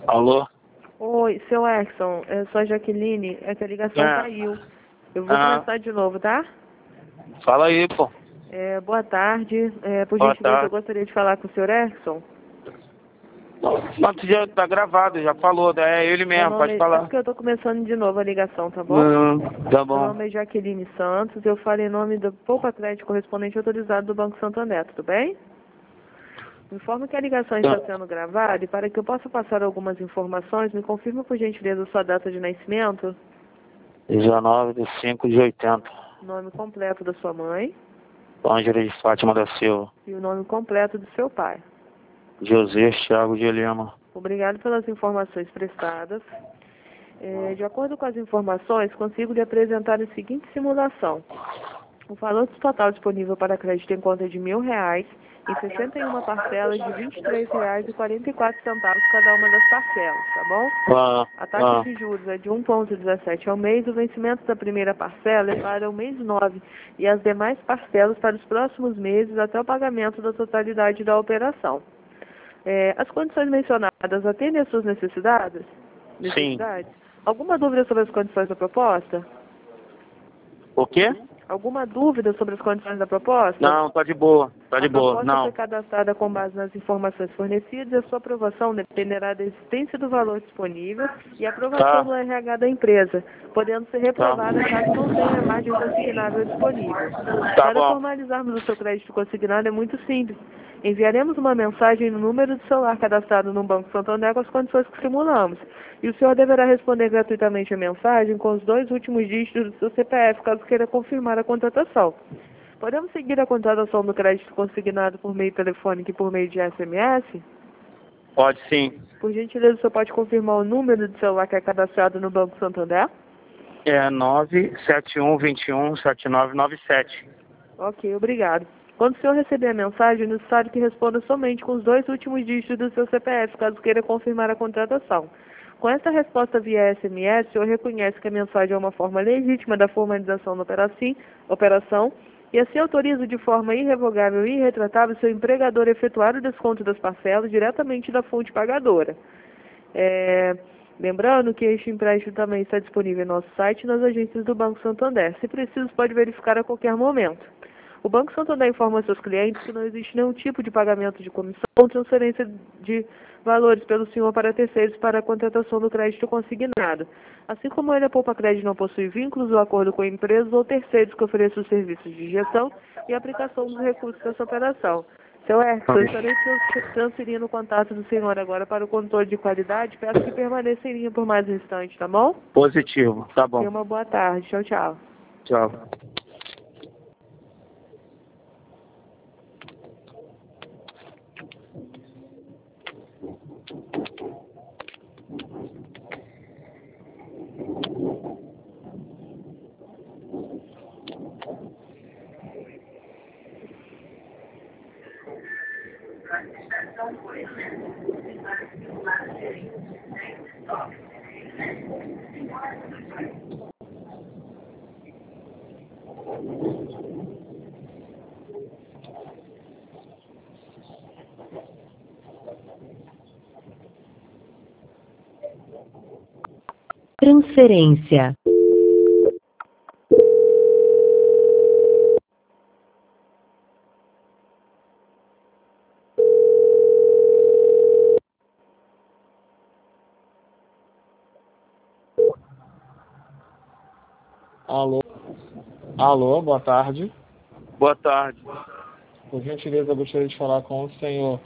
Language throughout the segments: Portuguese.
Alô? Oi, seu Exxon, eu sou a Jaqueline, é que a ligação caiu. Eu vou começar de novo, tá? Fala aí, pô. Boa tarde. Por Boa gentileza, eu tarde. gostaria de falar com o senhor Exxon. Não, tu já tá gravado, já falou, é ele Meu mesmo, nome pode é falar. porque eu tô começando de novo a ligação, tá bom? Tá Meu bom. nome é Jaqueline Santos, eu falo em nome do Poupa Crédito correspondente autorizado do Banco Santander, tudo bem? Informo que a ligação está sendo gravada e para que eu possa passar algumas informações, me confirma por gentileza sua data de nascimento, 19/5/80. nome completo da sua mãe Ângela de Fátima da Silva. e o nome completo do seu pai. José Thiago de Lima. Obrigado pelas informações prestadas. De acordo com as informações, consigo lhe apresentar a seguinte simulação. O valor total disponível para crédito em conta é de R$ 1.000, em 61 parcelas de R$ 23,44 cada uma das parcelas, tá bom? A taxa de juros é de 1,17 ao mês, o vencimento da primeira parcela é para o mês 9 e as demais parcelas para os próximos meses até o pagamento da totalidade da operação. As condições mencionadas atendem às suas necessidades? Sim. Alguma dúvida sobre as condições da proposta? O quê? Alguma dúvida sobre as condições da proposta? Não, tá de boa, tá de A boa, proposta não. foi cadastrada com base nas informações fornecidas e a sua aprovação dependerá da existência do valor disponível e a aprovação do RH da empresa, podendo ser reprovada caso não tenha margem consignável disponível. Tá Para bom. formalizarmos o seu crédito consignado é muito simples. Enviaremos uma mensagem no número de celular cadastrado no Banco Santander com as condições que simulamos. E o senhor deverá responder gratuitamente a mensagem com os 2 últimos dígitos do seu CPF, caso queira confirmar a contratação. Podemos seguir a contratação do crédito consignado por meio telefônico e por meio de SMS? Pode sim. Por gentileza, o senhor pode confirmar o número de celular que é cadastrado no Banco Santander? É 971217997. Ok, obrigado. Quando o senhor receber a mensagem, é necessário que responda somente com os 2 últimos dígitos do seu CPF, caso queira confirmar a contratação. Com essa resposta via SMS, o senhor reconhece que a mensagem é uma forma legítima da formalização da operação e assim autoriza de forma irrevogável e irretratável seu empregador a efetuar o desconto das parcelas diretamente da fonte pagadora. Lembrando que este empréstimo também está disponível em nosso site e nas agências do Banco Santander. Se preciso, pode verificar a qualquer momento. O Banco Santander informa aos seus clientes que não existe nenhum tipo de pagamento de comissão ou transferência de valores pelo senhor para terceiros para a contratação do crédito consignado. Assim como ele, a Poupa Crédito não possui vínculos ou acordo com empresas ou terceiros que ofereçam os serviços de gestão e aplicação dos recursos dessa operação. Seu Exxon, estarei transferindo o contato do senhor agora para o controle de qualidade. Peço que permaneça em linha por mais um instante, tá bom? Positivo, tá bom. Tenha uma boa tarde. Tchau, tchau. Tchau. Transferência. Alô, boa tarde. Boa tarde. Por gentileza, eu gostaria de falar com o senhor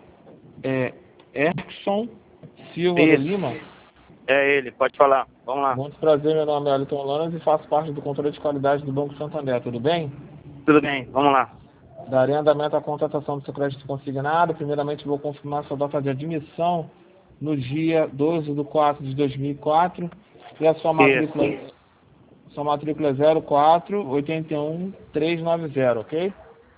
Exxon Silva de Lima. É ele, pode falar. Vamos lá. Muito prazer, meu nome é Elton Lanas e faço parte do controle de qualidade do Banco Santander, tudo bem? Tudo bem, vamos lá. Darei andamento à contratação do seu crédito consignado. Primeiramente, vou confirmar sua data de admissão no dia 12 de 4 de 2004 e a sua matrícula, sua matrícula é 0481390, ok?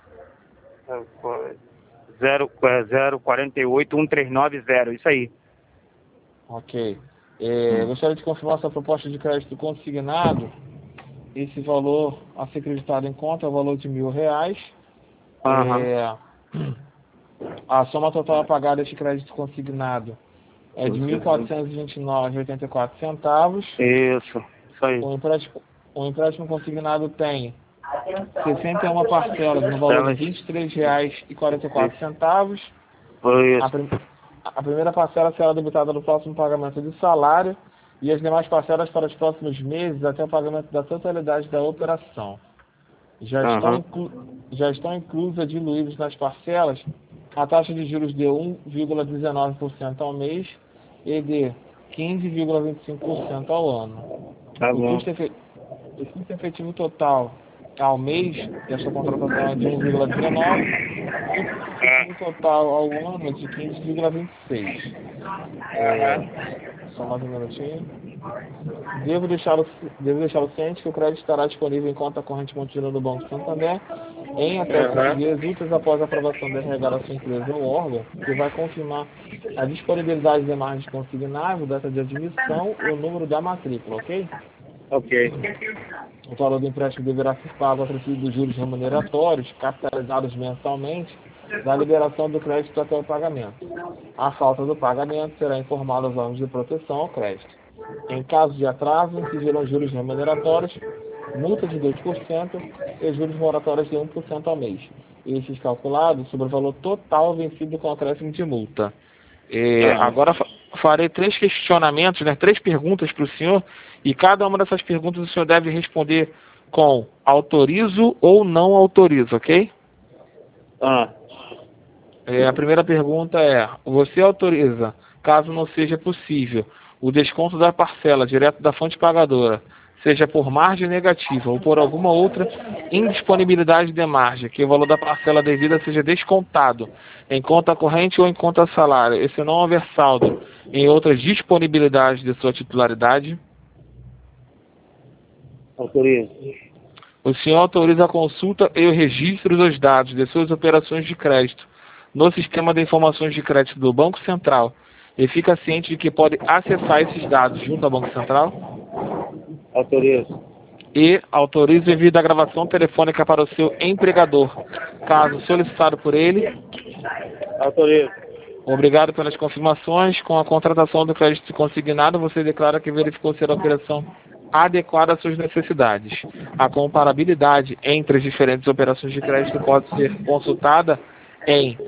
04813990, isso aí. Ok. Gostaria de confirmar sua proposta de crédito consignado. Esse valor a ser acreditado em conta é o valor de R$ 1.000. A soma total a pagar deste crédito consignado é de R$ 1.429,84. Isso aí. O empréstimo consignado tem 61 parcelas no valor de R$ 23,44. Isso. A primeira parcela será debitada no próximo pagamento de salário e as demais parcelas para os próximos meses até o pagamento da totalidade da operação. Já estão inclusas, diluídas nas parcelas, a taxa de juros de 1,19% ao mês e de 15,25% ao ano. Tá bom. O custo efetivo total ao mês desta contratação é de 1,19 e o custo efetivo total ao ano é de 15,26. Só mais um minutinho. Devo deixá-lo ciente que o crédito estará disponível em conta corrente contínua no Banco Santander em até 7 dias úteis após a aprovação da RH da sua empresa ou órgão, que vai confirmar a disponibilidade de margem consignável, data de admissão e o número da matrícula, ok? Ok. O valor do empréstimo deverá ser pago a partir dos juros remuneratórios, capitalizados mensalmente, da liberação do crédito até o pagamento. A falta do pagamento será informada aos órgãos de proteção ao crédito. Em caso de atraso, incidirão juros remuneratórios, multa de 2% e juros moratórios de 1% ao mês. Estes calculados sobre o valor total vencido com acréscimo de multa. Agora farei 3 questionamentos, 3 perguntas para o senhor, e cada uma dessas perguntas o senhor deve responder com autorizo ou não autorizo, ok? A primeira pergunta é: você autoriza, caso não seja possível, o desconto da parcela direto da fonte pagadora, seja por margem negativa ou por alguma outra indisponibilidade de margem, que o valor da parcela devida seja descontado em conta corrente ou em conta salário, e se não houver saldo em outras disponibilidades de sua titularidade? Autorizo. O senhor autoriza a consulta e o registro dos dados de suas operações de crédito no Sistema de Informações de Crédito do Banco Central e fica ciente de que pode acessar esses dados junto ao Banco Central? Autorizo. E autoriza o envio da gravação telefônica para o seu empregador, caso solicitado por ele? Autorizo. Obrigado pelas confirmações. Com a contratação do crédito consignado, você declara que verificou ser a operação adequada às suas necessidades. A comparabilidade entre as diferentes operações de crédito pode ser consultada em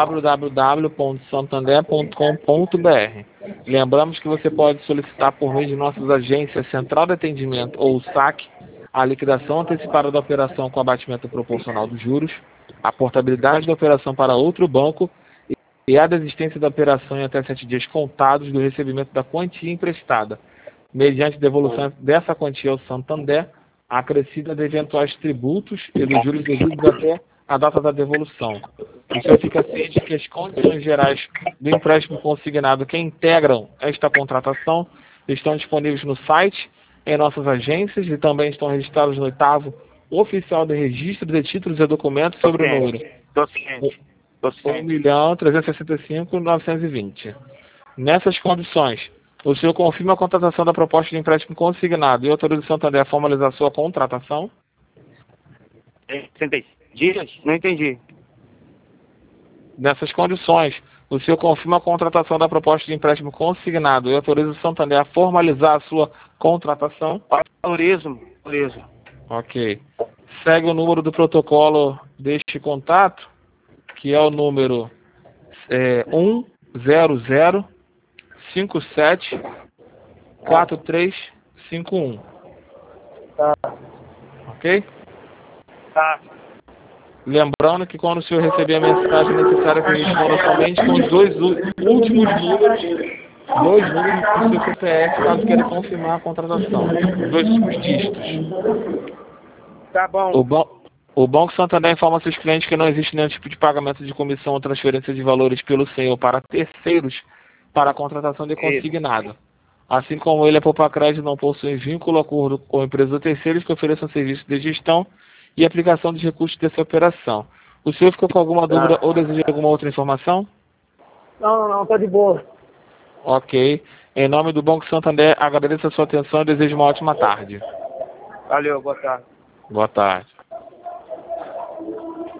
www.santander.com.br. Lembramos que você pode solicitar por meio de nossas agências Central de Atendimento ou SAC a liquidação antecipada da operação com abatimento proporcional dos juros, a portabilidade da operação para outro banco e a desistência da operação em até 7 dias contados do recebimento da quantia emprestada, mediante devolução dessa quantia ao Santander, acrescida de eventuais tributos e dos juros devidos até a data da devolução. O senhor fica ciente que as condições gerais do empréstimo consignado que integram esta contratação estão disponíveis no site, em nossas agências e também estão registrados no 8º Oficial de Registro de Títulos e Documentos sobre o número 1.365.920. Nessas condições, o senhor confirma a contratação da proposta de empréstimo consignado e autoriza o Santander a formalizar sua contratação? 60 dias? Não entendi. Nessas condições, o senhor confirma a contratação da proposta de empréstimo consignado e autoriza o Santander a formalizar a sua contratação? Autorizo. Ok. Segue o número do protocolo deste contato, que é o número 100574351. Tá. Ok? Tá. Lembrando que quando o senhor receber a mensagem necessária que responda somente com os 2 últimos números do seu CPF, caso queira confirmar a contratação. Os 2 últimos dígitos. Tá bom. O Banco Santander informa seus clientes que não existe nenhum tipo de pagamento de comissão ou transferência de valores pelo senhor para terceiros para a contratação de consignado. Assim como ele, a Poupa Crédito não possui vínculo acordo com empresas ou terceiros que ofereçam serviços de gestão e aplicação dos recursos dessa operação. O senhor ficou com alguma dúvida ou deseja alguma outra informação? Não, tá de boa. Ok. Em nome do Banco Santander, agradeço a sua atenção e desejo uma ótima tarde. Valeu, boa tarde. Boa tarde.